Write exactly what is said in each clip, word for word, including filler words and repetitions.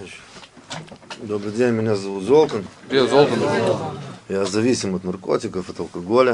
Добрый день, меня зовут Золтан. Привет, Золтан. Я зависим от наркотиков, от алкоголя.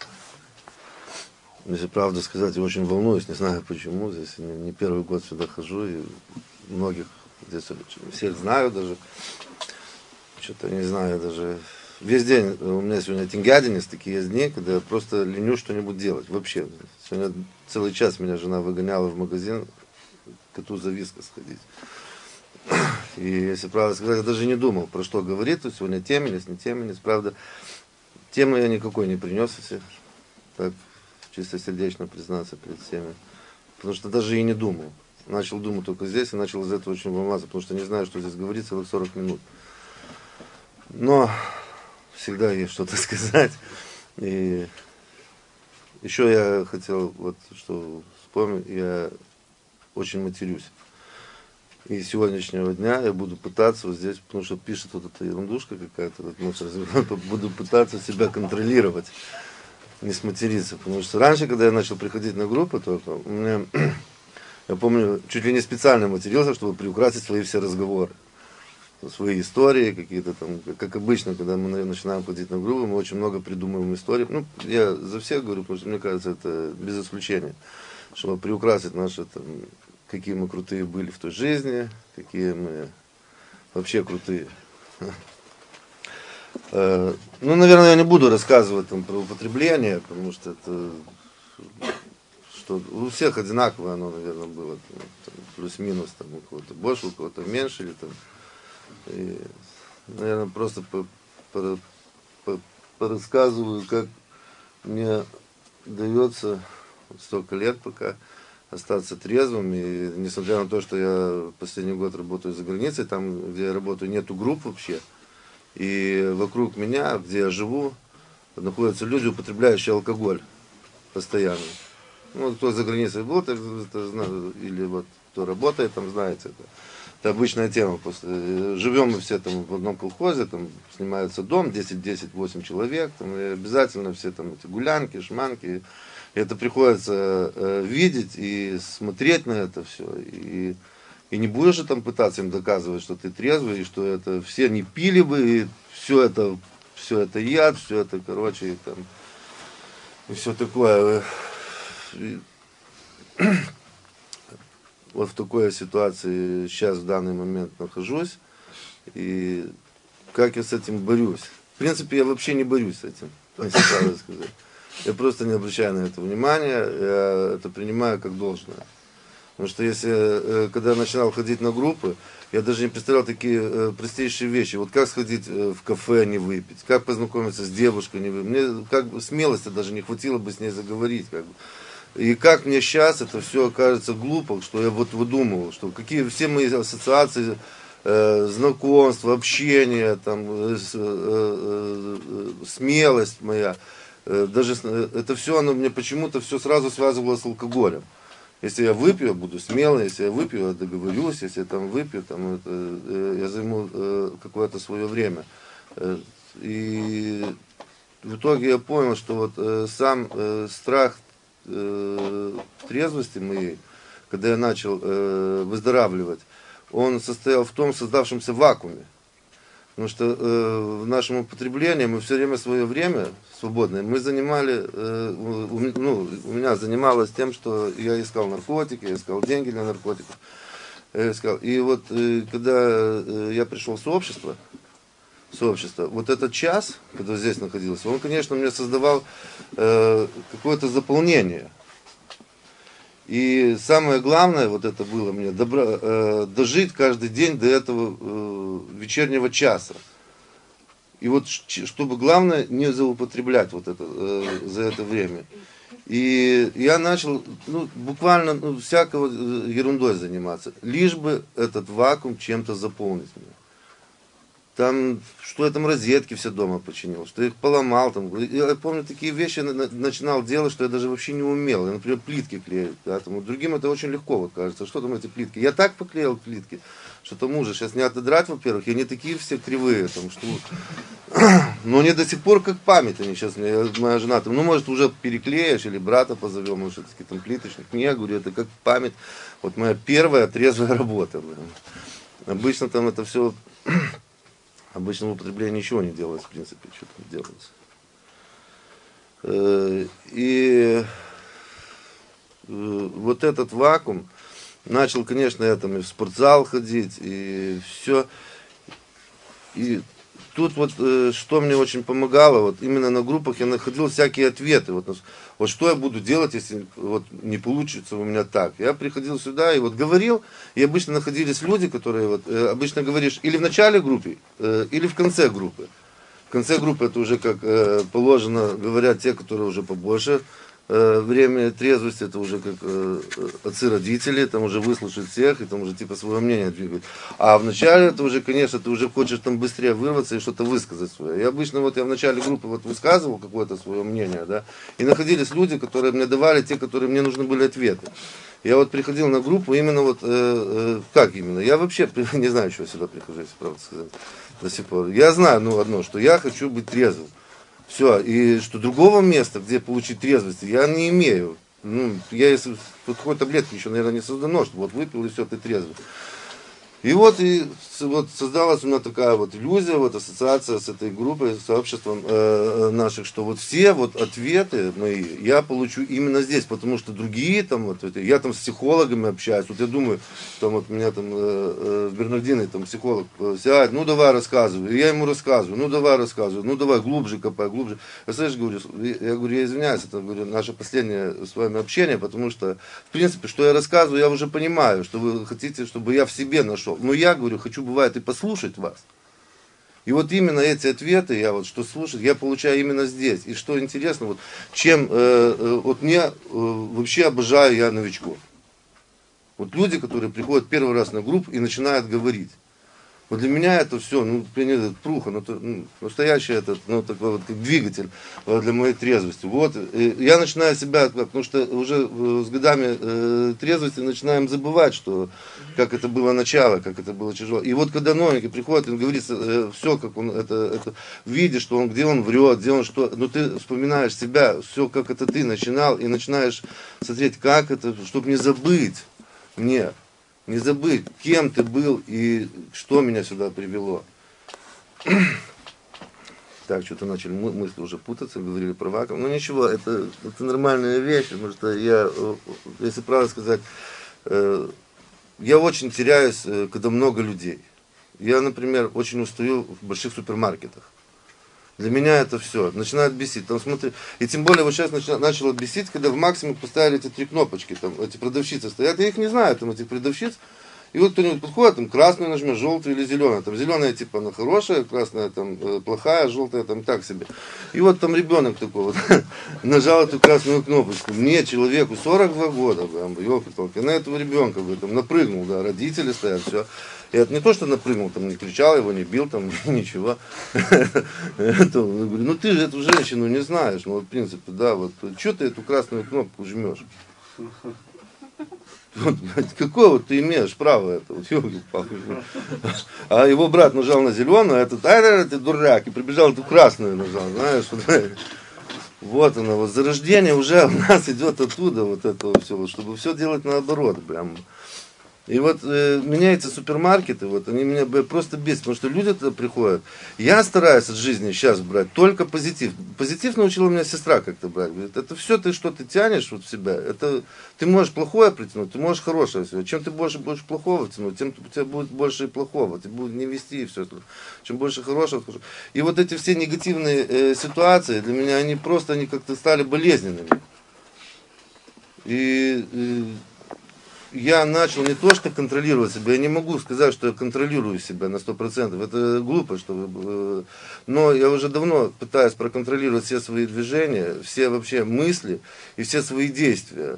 Если правду сказать, я очень волнуюсь, не знаю почему. Здесь не, не первый год сюда хожу, и многих здесь всех знаю даже. Что-то не знаю даже. Весь день у меня сегодня тингядинец, такие есть дни, когда я просто ленюсь что-нибудь делать. Вообще. Сегодня целый час меня жена выгоняла в магазин коту за виска сходить. И если правда сказать, я даже не думал, про что говорит. То сегодня теменец, не теменец. Правда, темы я никакой не принес, если так чистосердечно признаться перед всеми. Потому что даже и не думал. Начал думать только здесь и начал из этого очень волноваться, потому что не знаю, что здесь говорить целых сорок минут. Но всегда есть что-то сказать. И еще я хотел, вот что вспомнить, я очень матерюсь. И с сегодняшнего дня я буду пытаться вот здесь, потому что пишет вот эта ерундушка какая-то, этот мусор, буду пытаться себя контролировать, не сматериться. Потому что раньше, когда я начал приходить на группы, только у меня, я помню, чуть ли не специально матерился, чтобы приукрасить свои все разговоры. Свои истории какие-то там, как обычно, когда мы начинаем ходить на группы, мы очень много придумываем историй. Ну, я за всех говорю, потому что мне кажется, это без исключения, чтобы приукрасить наши там, какие мы крутые были в той жизни, какие мы вообще крутые. Ну, наверное, я не буду рассказывать там про употребление, потому что это что у всех одинаково оно, наверное, было, там, плюс-минус, там, у кого-то больше, у кого-то меньше, или там, и, наверное, просто по, по, по, порассказываю, как мне дается столько лет пока остаться трезвым, и несмотря на то, что я последний год работаю за границей, там, где я работаю, нету групп вообще, и вокруг меня, где я живу, находятся люди, употребляющие алкоголь постоянно. Ну, кто за границей был, это, это, или вот кто работает, там, знаете, это, это обычная тема. После, живем мы все там в одном колхозе, там снимается дом, десять, десять, восемь человек, там, и обязательно все там эти гулянки, шманки. И это приходится э, видеть и смотреть на это все. И, и не будешь же там пытаться им доказывать, что ты трезвый, и что это все не пили бы, и все это, все это яд, все это, короче, и, там, и все такое. И, вот в такой ситуации сейчас в данный момент нахожусь. И как я с этим борюсь? В принципе, я вообще не борюсь с этим, если правда сказать. Я просто не обращаю на это внимания, я это принимаю как должное. Потому что если, когда я начинал ходить на группы, я даже не представлял такие простейшие вещи. Вот как сходить в кафе, не выпить, как познакомиться с девушкой, не выпить. Мне как бы смелости даже не хватило бы с ней заговорить. Как бы. И как мне сейчас это все кажется глупо, что я вот выдумывал, что какие все мои ассоциации, э, знакомства, общение, там, э, э, э, смелость моя, даже это все, оно мне почему-то все сразу связывалось с алкоголем. Если я выпью, я буду смелый, если я выпью, я договорюсь, если я там выпью, там, это, я займу э, какое-то свое время. И в итоге я понял, что вот э, сам э, страх э, трезвости моей, когда я начал э, выздоравливать, он состоял в том создавшемся вакууме. Потому что э, в нашем употреблении мы все время свое время свободное мы занимали, э, у, ну, у меня занималось тем, что я искал наркотики, я искал деньги для наркотиков. Я искал. И вот э, когда э, я пришел в сообщество, сообщество, вот этот час, когда здесь находился, он, конечно, мне создавал э, какое-то заполнение. И самое главное, вот это было мне, добро, э, дожить каждый день до этого э, вечернего часа. И вот чтобы главное не злоупотреблять вот это, э, за это время. И я начал ну, буквально ну, всякого ерундой заниматься, лишь бы этот вакуум чем-то заполнить мне. Там, что я там розетки все дома починил, что я их поломал. Там. Я помню, такие вещи начинал делать, что я даже вообще не умел. Я, например, плитки клеить. Да, там, другим это очень легко, вот кажется. Что там эти плитки? Я так поклеил плитки, что там ужас. Сейчас не отодрать, во-первых, и они такие все кривые. Там, что... Но они до сих пор как память. Они сейчас, моя жена, там, ну, может, уже переклеишь, или брата позовем, может, какие-то плиточник. Не, я говорю, это как память. Вот моя первая трезвая работа. Обычно там это все, обычно в употреблении ничего не делается, в принципе, что там делается. И вот этот вакуум, начал, конечно, я там и в спортзал ходить, и все. И тут вот, что мне очень помогало, вот именно на группах я находил всякие ответы. Вот, вот что я буду делать, если вот не получится у меня так. Я приходил сюда и вот говорил, и обычно находились люди, которые вот, обычно говоришь или в начале группы, или в конце группы. В конце группы это уже, как положено, говорят те, которые уже побольше время трезвости, это уже как э, отцы-родители, там уже выслушать всех, и там уже типа свое мнение двигать. А в начале это уже, конечно, ты уже хочешь там быстрее вырваться и что-то высказать свое. И обычно вот я в начале группы вот высказывал какое-то свое мнение, да, и находились люди, которые мне давали те, которые мне нужны были ответы. Я вот приходил на группу именно вот, э, э, как именно, я вообще не знаю, чего я сюда прихожу, если правду сказать, до сих пор. Я знаю, ну, одно, что я хочу быть трезвым. Все, и что другого места, где получить трезвость, я не имею. Ну, я если под какой таблетки еще, наверное, не создано, что вот выпил и все, ты трезвый. И вот, и вот создалась у меня такая вот иллюзия, вот ассоциация с этой группой, с сообществом э, наших, что вот все вот ответы мои я получу именно здесь, потому что другие там, вот, я там с психологами общаюсь, вот я думаю, там вот меня там э, в Бернардине там психолог сядет, ну давай рассказывай, и я ему рассказываю, ну давай рассказывай, ну давай глубже копай, глубже. Я, слышишь, говорю, я говорю, я извиняюсь, это говорю, наше последнее с вами общение, потому что, в принципе, что я рассказываю, я уже понимаю, что вы хотите, чтобы я в себе нашел. Но я, говорю, хочу, бывает, и послушать вас. И вот именно эти ответы, я вот что слушать, я получаю именно здесь. И что интересно, вот чем, э, э, вот мне э, вообще обожаю я новичков. Вот люди, которые приходят первый раз на группу и начинают говорить. Вот для меня это все, ну, пруха, ну, ну, настоящий этот, ну, такой вот как двигатель для моей трезвости. Вот, и я начинаю себя, потому что уже с годами э, трезвости начинаем забывать, что, как это было начало, как это было тяжело. И вот когда новенький приходит, и говорится э, все, как он это, это, видишь, что он, где он врет, где он что, ну, ты вспоминаешь себя, все, как это ты начинал, и начинаешь смотреть, как это, чтобы не забыть мне. Не забыть, кем ты был и что меня сюда привело. Так, что-то начали мысли уже путаться, говорили про вакуум. Ну ничего, это, это нормальная вещь, потому что я, если правильно сказать, я очень теряюсь, когда много людей. Я, например, очень устаю в больших супермаркетах. Для меня это все начинает бесить. Там, смотри, и тем более вот сейчас начало, начало бесить, когда в максимум поставили эти три кнопочки, там эти продавщицы стоят, я их не знаю, там этих продавщиц. И вот кто-нибудь подходит, там красную нажмешь, желтую или зеленую. Там зеленая типа она хорошая, красная там плохая, желтая там так себе. И вот там ребенок такой вот нажал эту красную кнопочку. Мне, человеку сорок два года, елки-палки, на этого ребенка там напрыгнул, да, родители стоят, все. И это не то, что напрыгнул, там не кричал его, не бил, там ничего. Это, говорю, ну ты же эту женщину не знаешь. Ну, вот, в принципе, да, вот что ты эту красную кнопку жмешь? Вот, какое вот ты имеешь право это? Вот, а его брат нажал на зеленую, а этот, а ты дурак, и прибежал, эту красную нажал, знаешь. Вот, вот оно, вот зарождение уже у нас идет оттуда, вот этого всего, чтобы все делать наоборот, прям. И вот э, меняются супермаркеты, вот они меня просто бесят, потому что люди туда приходят. Я стараюсь от жизни сейчас брать только позитив. Позитив научила меня сестра как-то брать. Говорит, это все ты что ты тянешь вот в себя. Это ты можешь плохое притянуть, ты можешь хорошее все. Чем ты больше будешь плохого тянуть, тем у тебя будет больше и плохого. Ты будешь не вести и все. Чем больше хорошего. И вот эти все негативные э, ситуации для меня они просто они как-то стали болезненными. И э, я начал не то, что контролировать себя, я не могу сказать, что я контролирую себя на сто процентов, это глупо, что, но я уже давно пытаюсь проконтролировать все свои движения, все вообще мысли и все свои действия,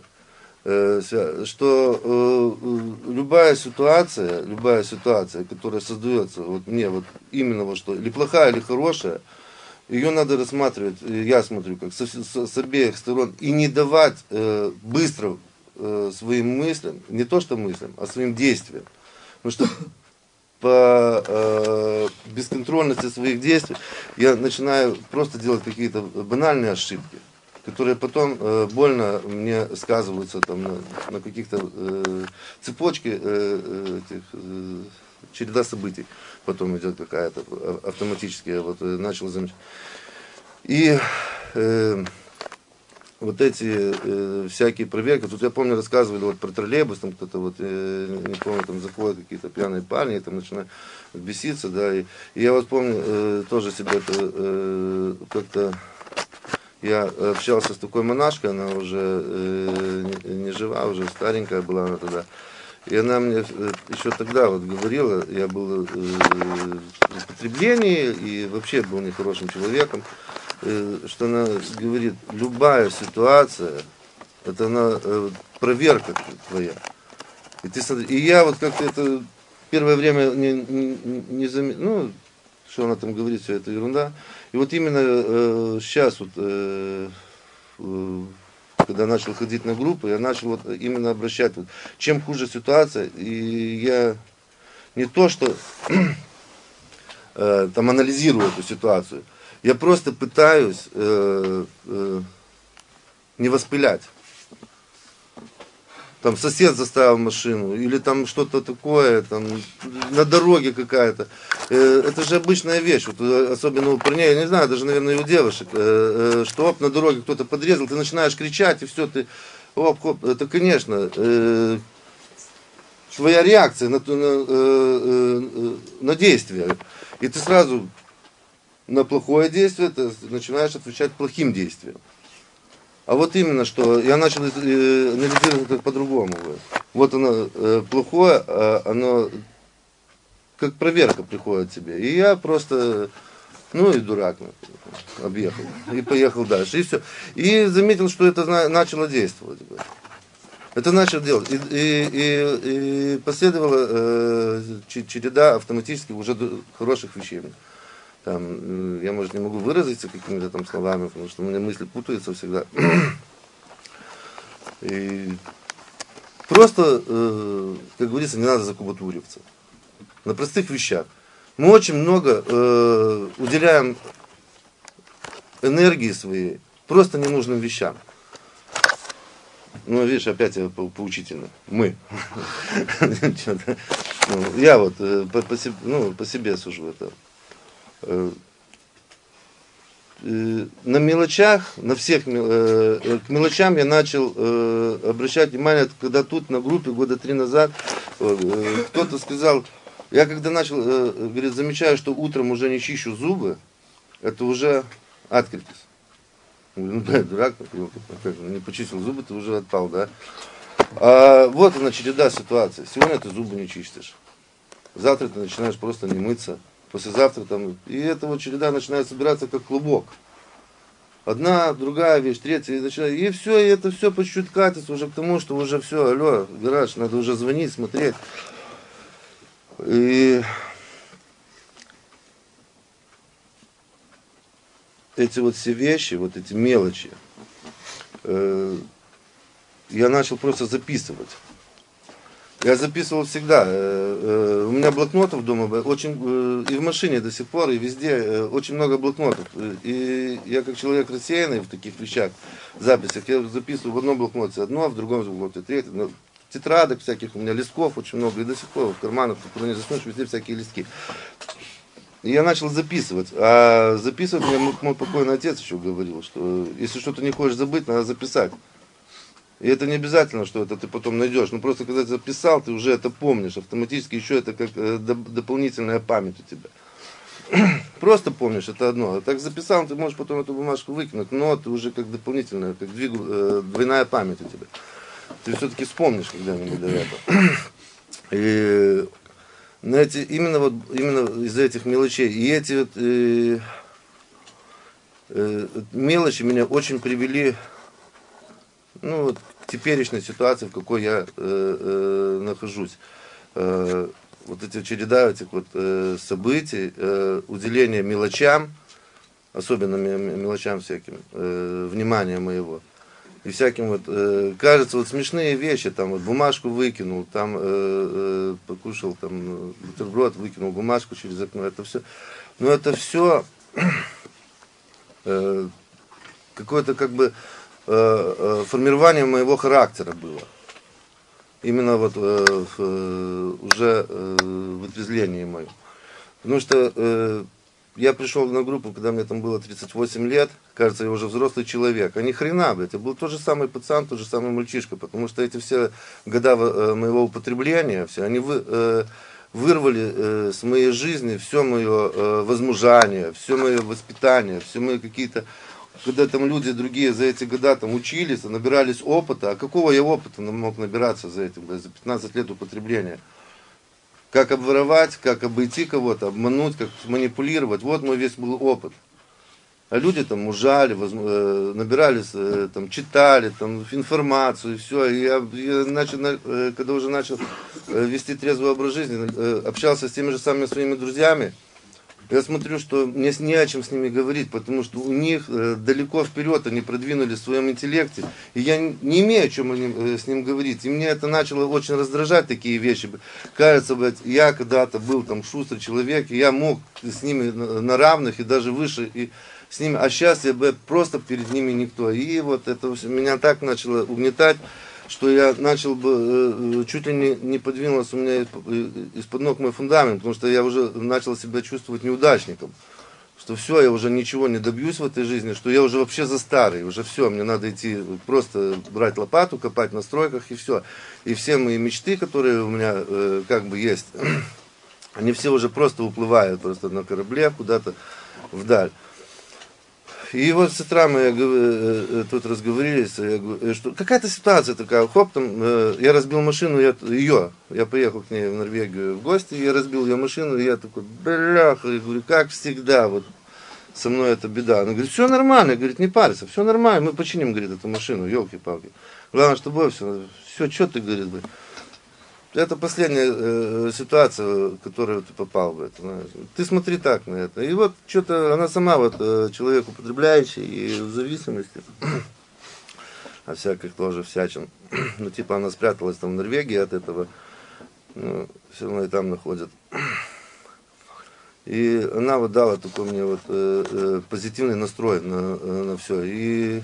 что любая ситуация, любая ситуация, которая создается, вот мне вот именно вот что, или плохая, или хорошая, ее надо рассматривать, я смотрю, как с, с, с обеих сторон, и не давать быстро своим мыслям, не то что мыслям, а своим действиям. Потому что по э, бесконтрольности своих действий я начинаю просто делать какие-то банальные ошибки, которые потом э, больно мне сказываются там, на, на каких-то э, цепочке э, этих, э, череда событий потом идет какая-то автоматически, я вот начал замечать. И э, вот эти э, всякие проверки, тут я помню, рассказывали вот про троллейбус, там кто-то вот, э, не помню, там заходят какие-то пьяные парни, и там начинают беситься, да, и, и я вот помню, э, тоже себе это э, как-то, я общался с такой монашкой, она уже э, не, не жива, уже старенькая была она тогда, и она мне э, еще тогда вот говорила, я был э, в употреблении и вообще был нехорошим человеком, что она говорит, любая ситуация, это она, проверка твоя. И, ты, и я вот как-то это первое время не, не, не заметил, ну, что она там говорит, все это ерунда. И вот именно э, сейчас, вот, э, э, когда начал ходить на группы, я начал вот именно обращать, вот, чем хуже ситуация, и я не то, что э, там анализирую эту ситуацию, я просто пытаюсь э, э, не воспылять. Там сосед заставил машину, или там что-то такое, там на дороге какая-то. Э, это же обычная вещь, вот, особенно у парней, я не знаю, даже, наверное, и у девушек, э, э, что оп, на дороге кто-то подрезал, ты начинаешь кричать, и все, ты, оп, оп, это, конечно, э, твоя реакция на, на, э, э, на действие. И ты сразу на плохое действие ты начинаешь отвечать плохим действием. А вот именно, что я начал э, анализировать это по-другому. Вот оно э, плохое, а оно как проверка приходит тебе. И я просто, ну и дурак, объехал. И поехал дальше. И все. И заметил, что это начало действовать. Это начал делать. И, и, и, и последовала э, череда автоматически уже хороших вещей. Там, я, может, не могу выразиться какими-то там словами, потому что у меня мысли путаются всегда. И просто, э, как говорится, не надо закубатуриваться. На простых вещах. Мы очень много э, уделяем энергии своей просто ненужным вещам. Ну, видишь, опять я по поучительно. Мы. Я вот по себе сужу это. На мелочах, на всех, к мелочам я начал обращать внимание, когда тут на группе года три назад кто-то сказал, я когда начал, говорит, замечаю, что утром уже не чищу зубы, это уже открытие. Ну да, дурак, не почистил зубы, ты уже отпал, да? А вот она череда ситуаций. Сегодня ты зубы не чистишь. Завтра ты начинаешь просто не мыться. Послезавтра там. И эта вот череда начинает собираться как клубок. Одна, другая вещь, третья. И, начинает, и все, и это все по чуть-чуть катится уже к тому, что уже все, алло, гараж, надо уже звонить, смотреть. И эти вот все вещи, вот эти мелочи, э, я начал просто записывать. Я записывал всегда. Э, э, у меня блокнотов дома очень, э, и в машине до сих пор, и везде э, очень много блокнотов. И я как человек рассеянный в таких вещах, записях, я записываю в одном блокноте одно, в другом блокноте третье. Тетрадок всяких, у меня листков очень много, и до сих пор в карманах, куда не заснешь, везде всякие листки. И я начал записывать. А записывать мне мой покойный отец еще говорил, что если что-то не хочешь забыть, надо записать. И это не обязательно, что это ты потом найдешь. Ну просто когда ты записал, ты уже это помнишь. Автоматически еще это как дополнительная память у тебя. Просто помнишь, это одно. А так записал, ты можешь потом эту бумажку выкинуть, но ты уже как дополнительная, как двойная память у тебя. Ты все-таки вспомнишь когда-нибудь до этого. И на эти, именно, вот, именно из-за этих мелочей. И эти вот, э, э, мелочи меня очень привели, ну, вот, к теперешней ситуации, в какой я э, э, нахожусь. Э, вот эти череда этих вот, э, событий, э, уделение мелочам, особенно мелочам всяким, э, внимания моего. И всяким вот, э, кажется, вот смешные вещи, там вот бумажку выкинул, там э, э, покушал там бутерброд, выкинул бумажку через окно, это все. Но это все э, какое-то как бы э, э, формирование моего характера было. Именно вот э, э, уже э, в отрезвлении моем. Потому что э, я пришел на группу, когда мне там было тридцать восемь лет, кажется, я уже взрослый человек. А ни хрена, блядь, я был тот же самый пацан, тот же самый мальчишка, потому что эти все года э, моего употребления, все, они вы, э, вырвали э, с моей жизни все мое э, возмужание, все мое воспитание, все мои какие-то... Когда там люди другие за эти года там учились, набирались опыта, а какого я опыта мог набираться за этим, блядь, за пятнадцать лет употребления? Как обворовать, как обойти кого-то, обмануть, как манипулировать. Вот мой весь был опыт. А люди там ужали, воз... набирались, там, читали там, информацию, и все. И я, я начал, когда уже начал вести трезвый образ жизни, общался с теми же самыми своими друзьями, я смотрю, что мне не о чем с ними говорить, потому что у них далеко вперед они продвинулись в своем интеллекте, и я не имею о чем с ним говорить. И мне это начало очень раздражать, такие вещи. Кажется, блядь, я когда-то был там шустрый человек, и я мог с ними на равных и даже выше, и с ними, а сейчас я, блядь, просто перед ними никто. И вот это меня так начало угнетать, что я начал бы, чуть ли не, не подвинулся у меня из-под ног мой фундамент, потому что я уже начал себя чувствовать неудачником, что все, я уже ничего не добьюсь в этой жизни, что я уже вообще за старый, уже все, мне надо идти просто брать лопату, копать на стройках и все. И все мои мечты, которые у меня э, как бы есть, они все уже просто уплывают просто на корабле куда-то вдаль. И вот с утра мы э, тут разговорились, я говорю, что какая-то ситуация такая, хоп, там, э, я разбил машину, я, ее, я поехал к ней в Норвегию в гости, я разбил ее машину, и я такой, бляха, я говорю, как всегда, вот со мной это беда. Она говорит, все нормально, говорит, не парься, все нормально, мы починим, говорит, эту машину, елки-палки. Главное, с тобой все, все, что ты, говорит, блядь. Это последняя э, ситуация, в которую ты попал в это. Ты смотри так на это. И вот что-то она сама, вот, э, человек употребляющий и в зависимости, а всяких тоже всячин. Ну, типа она спряталась там в Норвегии от этого, ну, все равно и там находят. И она вот дала такой мне вот э, э, позитивный настрой на, на все. И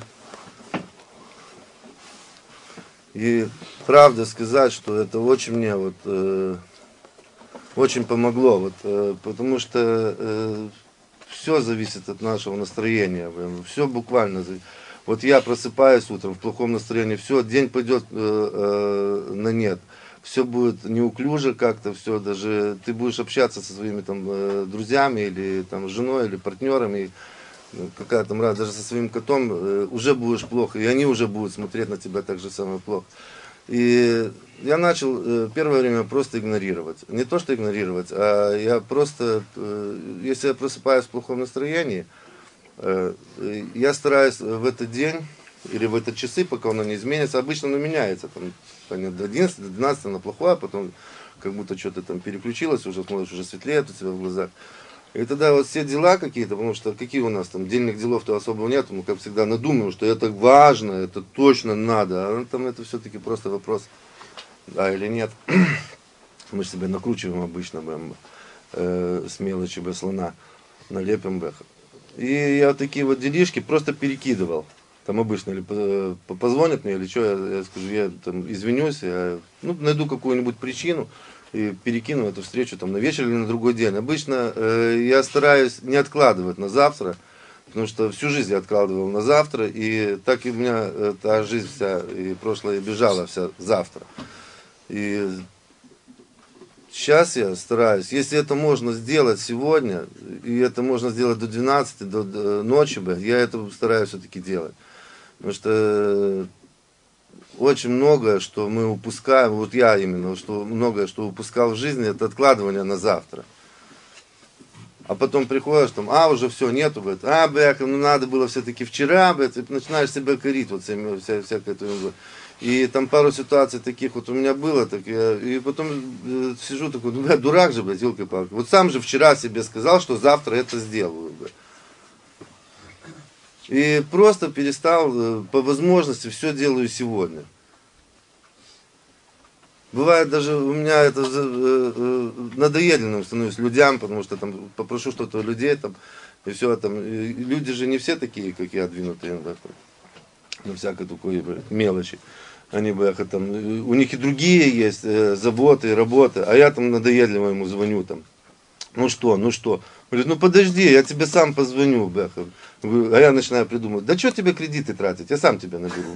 И правда сказать, что это очень мне вот, э, очень помогло, вот, э, потому что э, все зависит от нашего настроения, все буквально. Вот я просыпаюсь утром в плохом настроении, все, день пойдет э, э, на нет, все будет неуклюже как-то, все, даже ты будешь общаться со своими там э, друзьями или там женой или партнерами, какая там раз, даже со своим котом, э, уже будешь плохо, и они уже будут смотреть на тебя так же самое плохо. И я начал э, первое время просто игнорировать. Не то, что игнорировать, а я просто, э, если я просыпаюсь в плохом настроении, э, я стараюсь в этот день или в эти часы, пока оно не изменится, обычно оно меняется, там, до одиннадцати, до двенадцати на плохое, а потом как будто что-то там переключилось, уже смотришь, уже светлеет у тебя в глазах. И тогда вот все дела какие-то, потому что какие у нас там дельных делов-то особо нет, мы как всегда надумаем, что это важно, это точно надо, а там это все-таки просто вопрос, да или нет. Мы же себя накручиваем обычно, бэм, э, с мелочи бы слона, налепим бэх. И я такие вот делишки просто перекидывал. Там обычно или позвонят мне, или что, я, я скажу, я там извинюсь, я ну, найду какую-нибудь причину и перекину эту встречу там на вечер или на другой день. Обычно э, я стараюсь не откладывать на завтра, потому что всю жизнь я откладывал на завтра, и так и у меня э, та жизнь вся, и прошлое бежала вся завтра. И сейчас я стараюсь, если это можно сделать сегодня, и это можно сделать до двенадцати, до, до ночи, я это стараюсь все-таки делать. Потому что очень многое, что мы упускаем, вот я именно, что многое, что упускал в жизни, это откладывание на завтра. А потом приходишь, там, а, уже все, нету, говорит, а, бляха, ну надо было все-таки вчера, блядь, и начинаешь себя корить, вот вся, вся, всякое это. И там пару ситуаций таких вот у меня было, так я, и потом э, сижу такой, ну, блядь, дурак же, блядь, елки-палки. Вот сам же вчера себе сказал, что завтра это сделаю, блядь. И просто перестал, по возможности, все делаю сегодня. Бывает даже у меня это надоеденным становлюсь людям, потому что там попрошу что-то у людей, там, и все там. И люди же не все такие, как я, двинутые на всякой такой мелочи. Они, бляха, там, у них и другие есть э, заботы, работы, а я там надоедливо ему звоню там. Ну что, ну что? Говорит, ну подожди, я тебе сам позвоню, бляха. А я начинаю придумывать, да что тебе кредиты тратить, я сам тебя наберу.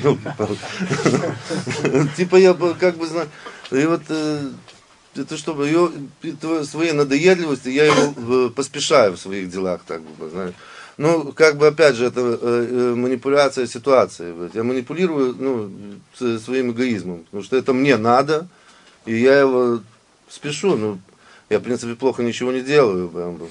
Типа я как бы знаю, и вот это чтобы ее своей надоедливости я его поспешаю в своих делах, так бы, знаешь. Ну, как бы, опять же, это э, манипуляция ситуацией. Я манипулирую, ну, своим эгоизмом, потому что это мне надо, и я его спешу. Ну, я, в принципе, плохо ничего не делаю.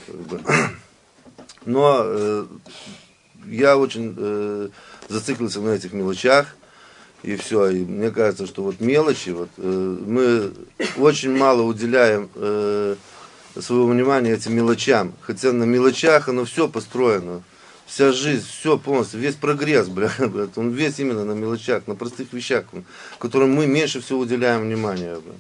Но э, я очень э, зациклился на этих мелочах, и все. И мне кажется, что вот мелочи, вот, э, мы очень мало уделяем э, своего внимания этим мелочам. Хотя на мелочах оно все построено. Вся жизнь, все полностью, весь прогресс, бля, он весь именно на мелочах, на простых вещах, которым мы меньше всего уделяем внимания. Бля.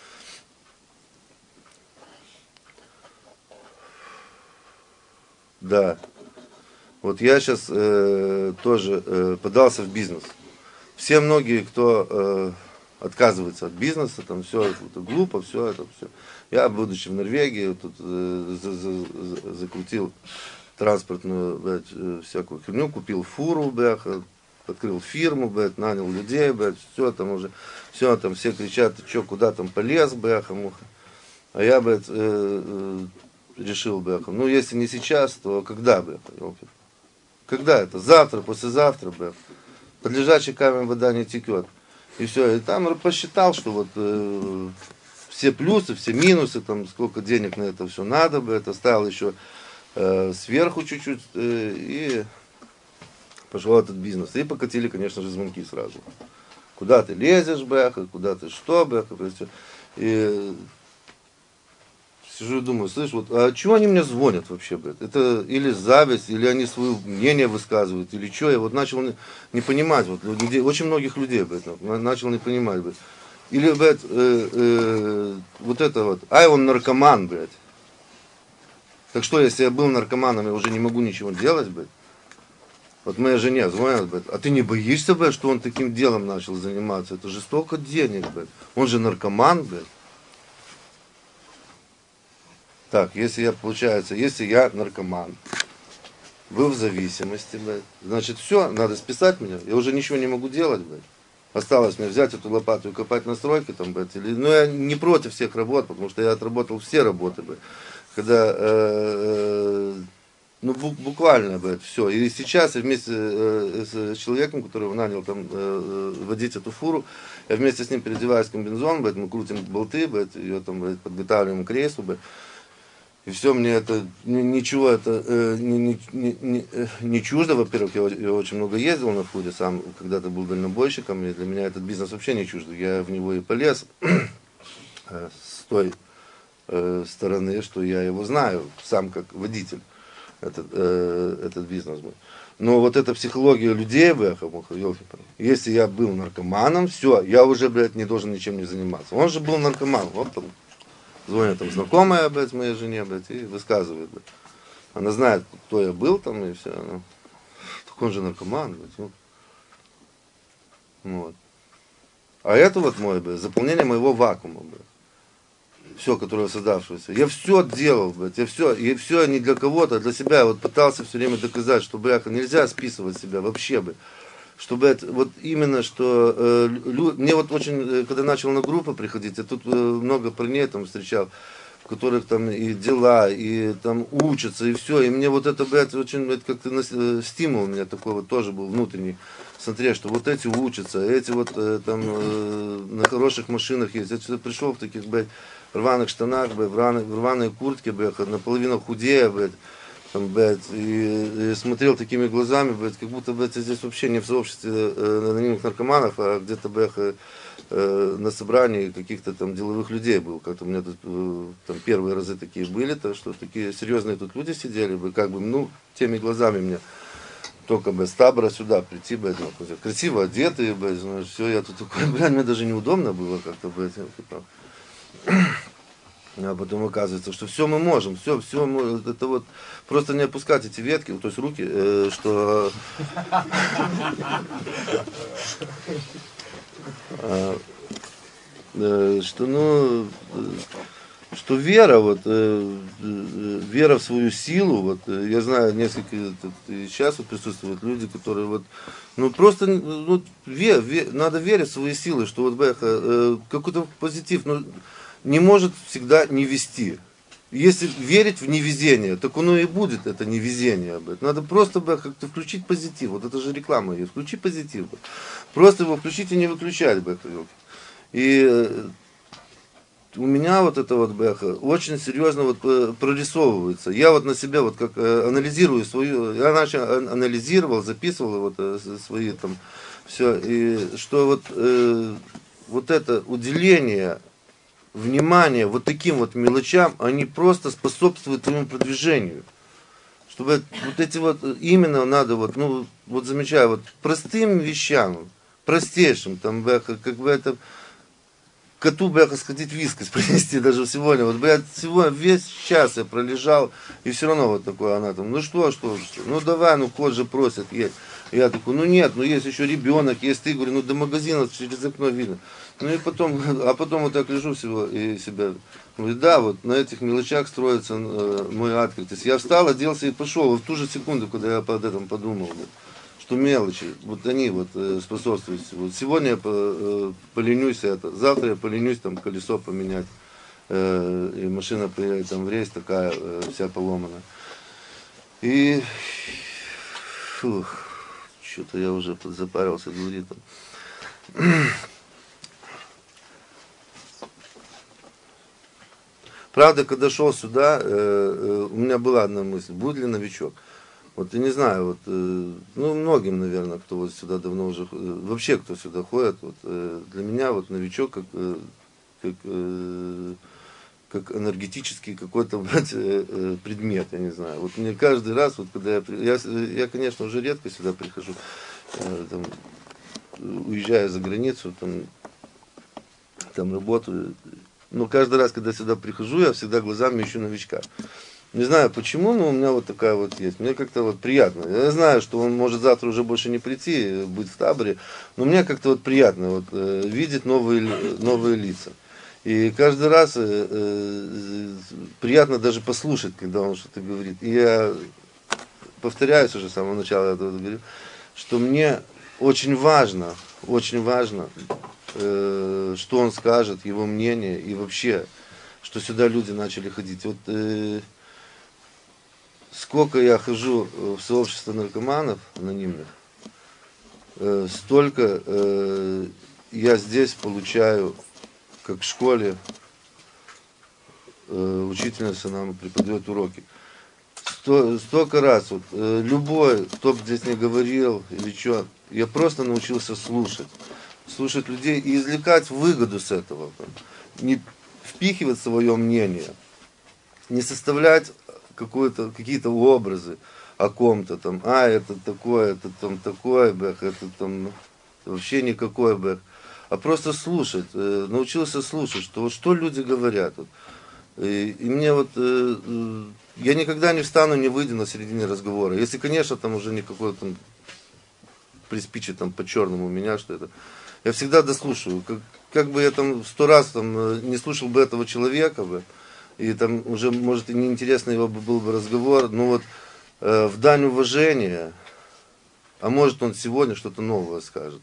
Да. Вот я сейчас э, тоже э, подался в бизнес. Все многие, кто э, отказывается от бизнеса, там все это глупо, все это все. Я, будучи в Норвегии, тут э, за, за, за, закрутил транспортную, блядь, всякую херню, купил фуру, блядь, открыл фирму, блядь, нанял людей, блядь, все там уже, все там, все кричат, ты что, куда там полез, бляха, муха. А я, блядь, э, э, решил, бляха, ну если не сейчас, то когда, бляха, елки? Когда это? Завтра, послезавтра, бляха. Под лежачий камень вода не текет. И все, и там посчитал, что вот э, все плюсы, все минусы, там сколько денег на это все надо, блядь, оставил еще э, сверху чуть-чуть э, и пошел этот бизнес. И покатили, конечно же, звонки сразу. Куда ты лезешь, бляха, куда ты что, бляха, и сижу и думаю, слышь, вот, а чего они мне звонят вообще, блядь? Это или зависть, или они свое мнение высказывают, или что? Я вот начал не, не понимать, вот, людей, очень многих людей, блядь, начал не понимать, блядь. Или, блядь, э, э, вот это вот, ай, он наркоман, блядь. Так что, если я был наркоманом, я уже не могу ничего делать, блядь? Вот моей жене звонят, блядь, а ты не боишься, блядь, что он таким делом начал заниматься? Это же столько денег, блядь. Он же наркоман, блядь. Так, если я, получается, если я наркоман, был в зависимости, блядь, значит, все, надо списать меня, я уже ничего не могу делать, блядь. Осталось мне взять эту лопату и копать настройки, там, блядь, или, ну, я не против всех работ, потому что я отработал все работы, блядь, когда, э, ну, буквально, блядь, все. И сейчас я вместе э, с человеком, которого нанял там э, водить эту фуру, я вместе с ним переодеваюсь в комбинезон, блядь, мы крутим болты, блядь, ее там, блядь, подготавливаем к рейсу, блядь. И все, мне это, ничего, это э, не, не, не, не чуждо. Во-первых, я, я очень много ездил на фуре, сам когда-то был дальнобойщиком, и для меня этот бизнес вообще не чуждо. Я в него и полез э, с той э, стороны, что я его знаю, сам как водитель, этот, э, этот бизнес мой. Но вот эта психология людей, бляха, если я был наркоманом, все, я уже, блядь, не должен ничем не заниматься. Он же был наркоман, вот он. Звонит там знакомая, блядь, моей жене, блядь, и высказывает, блядь. Она знает, кто я был там, и все. Ну, так он же наркоман, блядь. Ну. Вот. А это вот мой, блядь, заполнение моего вакуума, блядь. Все, которое создавшееся. Я все делал, блядь, я все, и все не для кого-то, а для себя. Я вот пытался все время доказать, что, бляха, нельзя списывать себя вообще, блядь. Чтобы это, вот именно, что э, лю, мне вот очень, когда начал на группу приходить, я тут э, много парней там встречал, в которых там и дела, и там учатся, и все, и мне вот это, блядь, очень, блядь, как-то э, стимул у меня такой вот тоже был внутренний, смотреть, что вот эти учатся, эти вот э, там э, на хороших машинах ездят. Я пришел в таких, блядь, рваных штанах, блядь, в рваной, в рваной куртке, блядь, наполовину худея, блядь, там, блядь, и, и смотрел такими глазами, блядь, как будто, блядь, я здесь вообще не в сообществе э, анонимных наркоманов, а где-то, блядь, э, на собрании каких-то там деловых людей был. Как-то у меня тут э, там первые разы такие были, то что такие серьезные тут люди сидели, бы, как бы, ну, теми глазами мне только, блядь, с табора сюда прийти, блядь, ну, красиво одетые, блядь, знаешь, все, я тут такой, блядь, мне даже неудобно было как-то, блядь, типа. А потом оказывается, что все мы можем, все, все, мы, это вот просто не опускать эти ветки, то есть руки, э, что А, э, что, ну, что вера, вот, э, э, вера в свою силу, вот, э, я знаю несколько, тут, и сейчас вот присутствуют люди, которые вот, ну, просто, ну, ве, ве, надо верить в свои силы, что вот, бэха, э, какой-то позитив, ну, не может всегда не вести. Если верить в невезение, так оно и будет, это невезение. Надо просто как-то включить позитив. Вот это же реклама есть. Включи позитив. Просто его включить и не выключать. И у меня вот это вот бэха очень серьезно вот прорисовывается. Я вот на себя вот как анализирую свою, я раньше анализировал, записывал вот свои там все. И что вот, вот это уделение внимание вот таким вот мелочам, они просто способствуют твоему продвижению. Чтобы вот эти вот, именно надо вот, ну, вот замечаю, вот простым вещам, простейшим, там, бэха, как бы это, коту, бэха, сходить вискос принести даже сегодня, вот, блядь, сегодня весь час я пролежал, и все равно вот такое она там, ну что, что, что, ну давай, ну кот же просит есть. Я такой, ну нет, ну есть еще ребенок, есть ты, говорю, ну до магазина через окно видно. Ну и потом, а потом вот так лежу всего и себя, говорю, да, вот на этих мелочах строится э, мой открытость. Я встал, оделся и пошел, в ту же секунду, когда я под этим подумал, да, что мелочи, вот они вот э, способствуют. Вот сегодня я по, э, поленюсь это, завтра я поленюсь там колесо поменять, э, и машина приедет там в рейс такая, э, вся поломана. И, фух, что-то я уже запарился говорить там. Правда, когда шел сюда, э, э, у меня была одна мысль, будет ли новичок. Вот я не знаю, вот, э, ну многим, наверное, кто вот сюда давно уже, э, вообще кто сюда ходит, вот, э, для меня вот новичок как, э, как, э, как энергетический какой-то э, предмет, я не знаю. Вот мне каждый раз, вот когда я, я, я конечно, уже редко сюда прихожу, э, там, уезжаю за границу, там, там работаю. Но каждый раз, когда сюда прихожу, я всегда глазами ищу новичка. Не знаю почему, но у меня вот такая вот есть. Мне как-то вот приятно. Я знаю, что он может завтра уже больше не прийти, быть в таборе. Но мне как-то вот приятно вот, э, видеть новые, новые лица. И каждый раз э, э, приятно даже послушать, когда он что-то говорит. И я повторяюсь уже с самого начала, я это говорю, что мне очень важно, очень важно, что он скажет, его мнение, и вообще, что сюда люди начали ходить. Вот э, сколько я хожу в сообщество наркоманов анонимных, э, столько э, я здесь получаю, как в школе, э, учительница нам преподает уроки. Сто, столько раз, вот, э, любой, кто бы здесь не говорил или что, я просто научился слушать. Слушать людей и извлекать выгоду с этого. Не впихивать свое мнение, не составлять какие-то образы о ком-то там, а, это такое, это там такое, бэх, это там вообще никакой бэх. А просто слушать, э, научился слушать, что, что люди говорят. Вот. И, и мне вот, э, э, я никогда не встану, не выйду на середине разговора. Если, конечно, там уже никакой там приспичит там по-черному у меня, что это. Я всегда дослушаю. Как, как бы я там сто раз там не слушал бы этого человека бы, и там уже, может, и неинтересный его был бы разговор, но вот э, в дань уважения, а может он сегодня что-то новое скажет.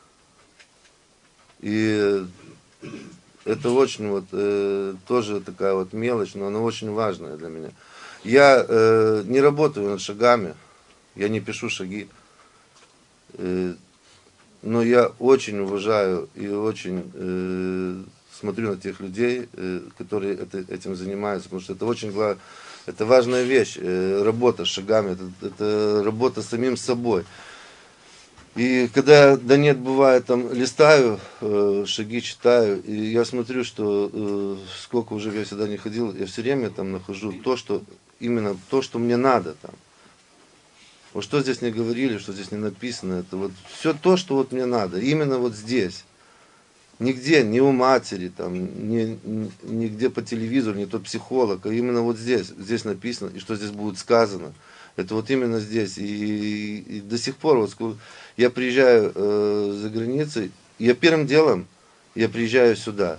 И это очень вот, э, тоже такая вот мелочь, но она очень важная для меня. Я э, не работаю над шагами, я не пишу шаги. Э, Но я очень уважаю и очень э, смотрю на тех людей, э, которые это, этим занимаются, потому что это очень это важная вещь, э, работа с шагами, это, это работа с самим собой. И когда да нет, бывает, там листаю, э, шаги читаю, и я смотрю, что э, сколько уже я сюда не ходил, я все время там нахожу то, что именно то, что мне надо там. Вот что здесь не говорили, что здесь не написано, это вот все то, что вот мне надо, именно вот здесь. Нигде, не у матери, там, не, нигде по телевизору, не тот психолог, а именно вот здесь, здесь написано, и что здесь будет сказано. Это вот именно здесь. И, и, и до сих пор, вот, я приезжаю э, за границей, я первым делом, я приезжаю сюда.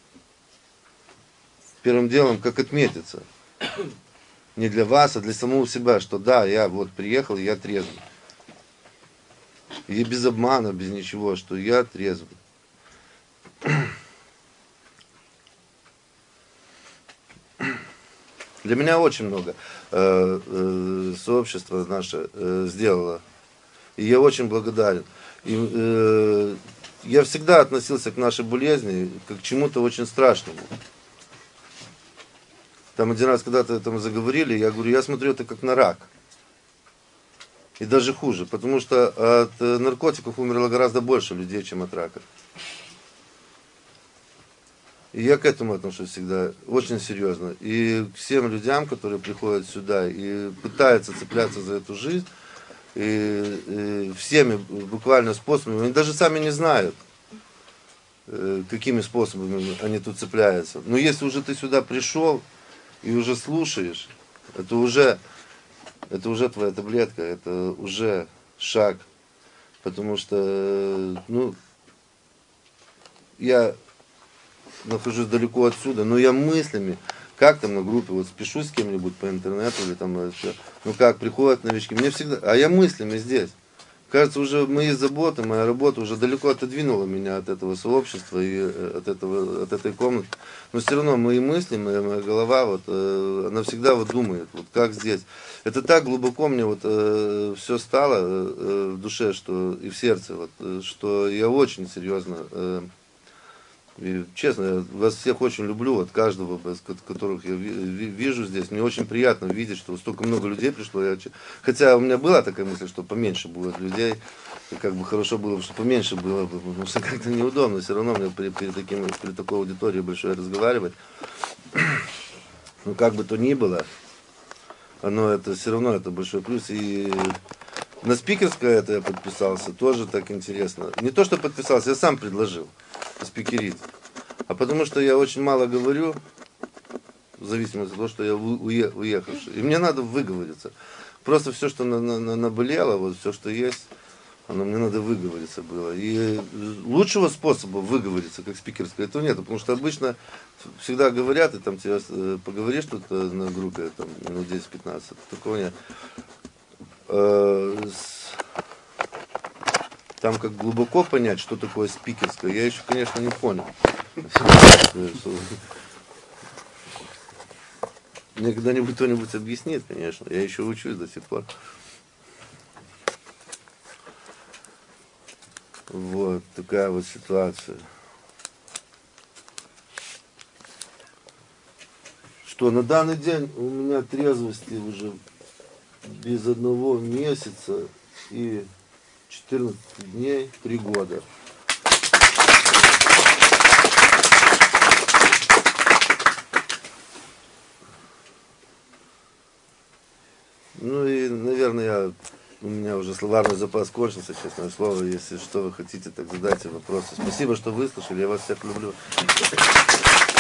Первым делом, как отметиться. Не для вас, а для самого себя, что да, я вот приехал, я трезвый. И без обмана, без ничего, что я трезвый. Для меня очень много э, э, сообщество наше э, сделало. И я очень благодарен. И, э, я всегда относился к нашей болезни как к чему-то очень страшному. Там один раз когда-то там заговорили, я говорю, я смотрю это как на рак. И даже хуже, потому что от наркотиков умерло гораздо больше людей, чем от рака. И я к этому отношусь всегда очень серьезно. И к всем людям, которые приходят сюда и пытаются цепляться за эту жизнь, и, и всеми буквально способами, они даже сами не знают, какими способами они тут цепляются. Но если уже ты сюда пришел и уже слушаешь, это уже, это уже твоя таблетка, это уже шаг. Потому что, ну, я нахожусь далеко отсюда, но я мыслями, как там на группе, вот спешу с кем-нибудь по интернету или там, ну как, приходят новички, мне всегда, а я мыслями здесь. Кажется, уже мои заботы, моя работа уже далеко отодвинула меня от этого сообщества и от, этого, от этой комнаты. Но все равно мои мысли, моя, моя голова, вот, э, она всегда вот думает, вот как здесь. Это так глубоко мне вот э, все стало э, в душе, что и в сердце, вот, э, что я очень серьезно, э, и, честно, я вас всех очень люблю, вот каждого, которых я вижу здесь. Мне очень приятно видеть, что столько много людей пришло. Я, хотя у меня была такая мысль, что поменьше будет людей. И как бы хорошо было, что поменьше было бы, потому что как-то неудобно. Все равно мне при, при, таким, при такой аудитории большой разговаривать. Ну как бы то ни было, оно это все равно это большой плюс. И на спикерское это я подписался, тоже так интересно. Не то, что подписался, я сам предложил спикерить. А потому что я очень мало говорю, в зависимости от того, что я уехавший. И мне надо выговориться. Просто все, что на, на, наболело, вот все, что есть, оно мне надо выговориться было. И лучшего способа выговориться, как спикерское, этого нет. Потому что обычно всегда говорят, и там тебе поговоришь тут на группе, там, минут десять-пятнадцать, такого нет. Там как глубоко понять, что такое спикерское, я еще, конечно, не понял. Мне когда-нибудь кто-нибудь объяснит, конечно, я еще учусь до сих пор. Вот такая вот ситуация. Что на данный день у меня трезвости уже без одного месяца и четырнадцать дней, три года. Ну и, наверное, я, у меня уже словарный запас кончился, честное слово. Если что вы хотите, так задайте вопросы. Спасибо, что выслушали. Я вас всех люблю.